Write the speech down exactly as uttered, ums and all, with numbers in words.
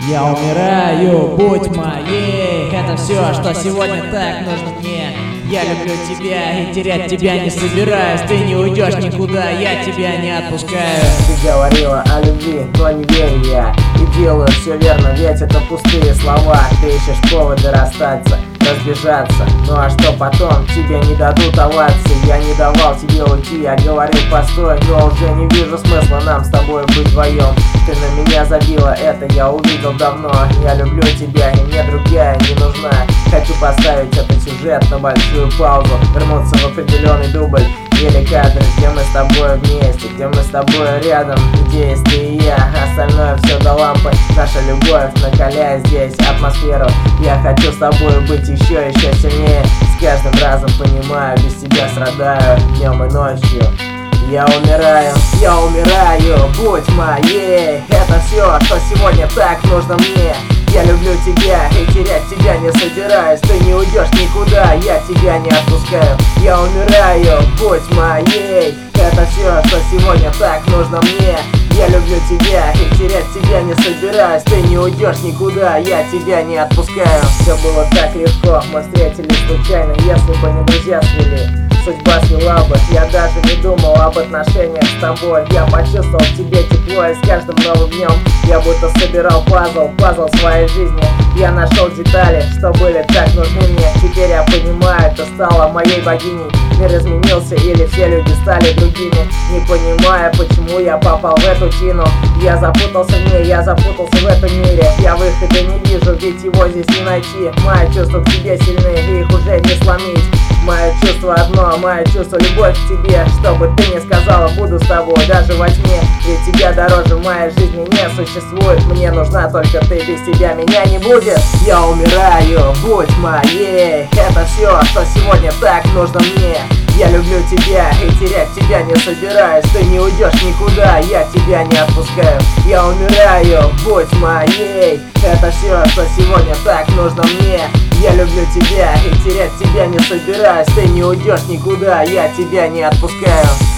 Я умираю, будь моей. Это все, что сегодня так нужно мне. Я люблю тебя и терять тебя не собираюсь. Ты не уйдешь никуда, я тебя не отпускаю. Ты говорила о любви, но не верю я. И делаю все верно, ведь это пустые слова. Ты ищешь поводы расстаться, разбежаться. Ну а что потом? Тебе не дадут овации. Я не давал тебе уйти, я говорил постой. Но уже не вижу смысла нам с тобой быть вдвоем. Ты на меня забила, это я увидел давно. Я люблю тебя и мне другая не нужна. Хочу поставить этот сюжет на большую паузу, вернуться в определенный дубль или кадр, где мы с тобой вместе, где мы с тобой рядом, где есть ты и я, остальное все до лампы. Наша любовь накаляет здесь атмосферу. Я хочу с тобой быть еще, еще сильнее. С каждым разом понимаю, без тебя страдаю днем и ночью. Я умираю, я умираю, будь моей. Это все, что сегодня так нужно мне. Я люблю тебя и терять тебя не собираюсь. Ты не уйдешь никуда, я тебя не отпускаю. Я умираю, будь моей. Это все, что сегодня так нужно мне. Я люблю тебя и терять тебя не собираюсь. Ты не уйдешь никуда, я тебя не отпускаю. Все было так легко, мы встретились случайно. Если бы не друзья свели, судьба свела бы. Я даже не думал об отношениях с тобой. Я почувствовал в тебе тепло, и с каждым новым днем я будто собирал пазл, пазл своей жизни. Я нашел детали, что были так нужны мне. Теперь я понимаю, ты стала моей богиней. Мир изменился или все люди стали другими. Не понимая, почему я попал в эту тину. Я запутался в ней, я запутался в этом мире. Я выхода не вижу, ведь его здесь не найти. Мои чувства к тебе сильны, и их уже не сломить. Мое чувство одно, мое чувство любовь к тебе. Что бы ты ни сказала, буду с тобой даже во тьме. Ведь тебя дороже в моей жизни не существует. Мне нужна только ты, без тебя меня не будет. Я умираю, будь моей. Это все, что сегодня так нужно мне. Я люблю тебя и терять тебя не собираюсь. Ты не уйдешь никуда, я тебя не отпускаю. Я умираю, будь моей. Это все, что сегодня так нужно мне. Я люблю тебя и терять тебя не собираюсь. Ты не уйдешь никуда, я тебя не отпускаю.